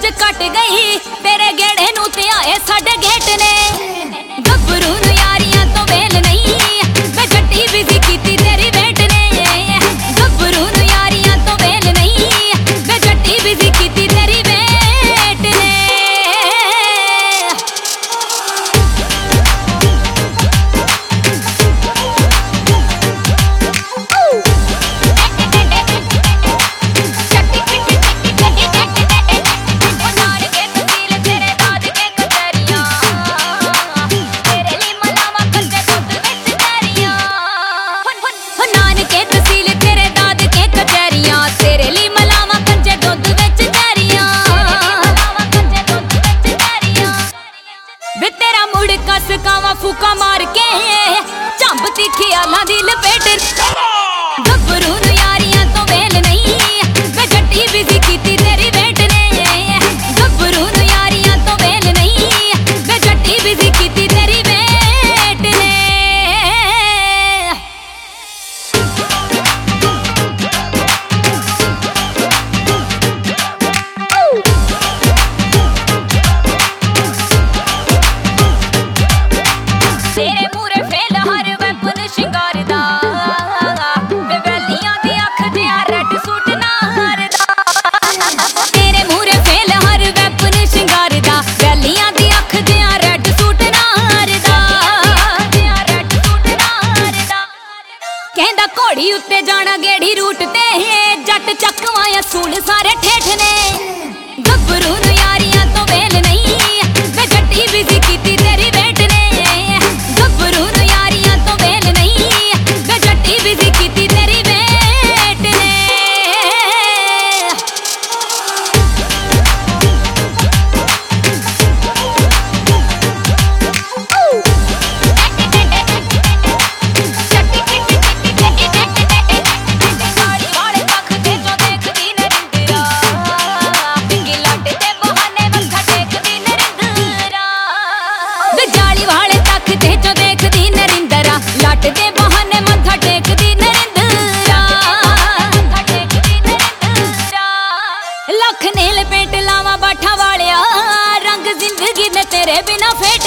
अज cut गई तेरे गेड़े नू ते आए साडे गेट ने गब्बरू नू यारियां तो वेल नहीं मैं जट्टी बिजी कीती तेरी वेट ने गब्बरू नू यारियां तो वेल नहीं मैं जट्टी बिजी कीती तेरी वेट ने फूका मार के चंबती ख्यालां दी लपेट गब्बरू नू यारियां तो वेल नहीं मैं जट्टी बिजी कीती तेरी वेट ने गब्बरू नू यारियां तो वेल नहीं मैं जट्टी बिजी कीती तेरी वेट ने तेरे मूरे फेल हर वैपन शिंगार दा वे वैलियां दी अख जिहा रेड सूट नार दा तेरे मूरे फेल हर वैपन शिंगार दा वैलियां दी अख जिहा रेड सूट नार दा कहंदा घोड़ी उत्ते जाना गेड़ी रूट ते जट चकवा असूल सारे ठेठ ने गब्बरू नू यारियां तो वेल नहीं मैं जट्टी बिजी कीती तेरी वेट ने गब्बरू नू यारियां तो वेल नहीं मैं जट्टी बिजी कीती तेरी वेट ने लख ने लपेट लावा बाठा वालिया रंग जिंदगी ने तेरे बिना फेट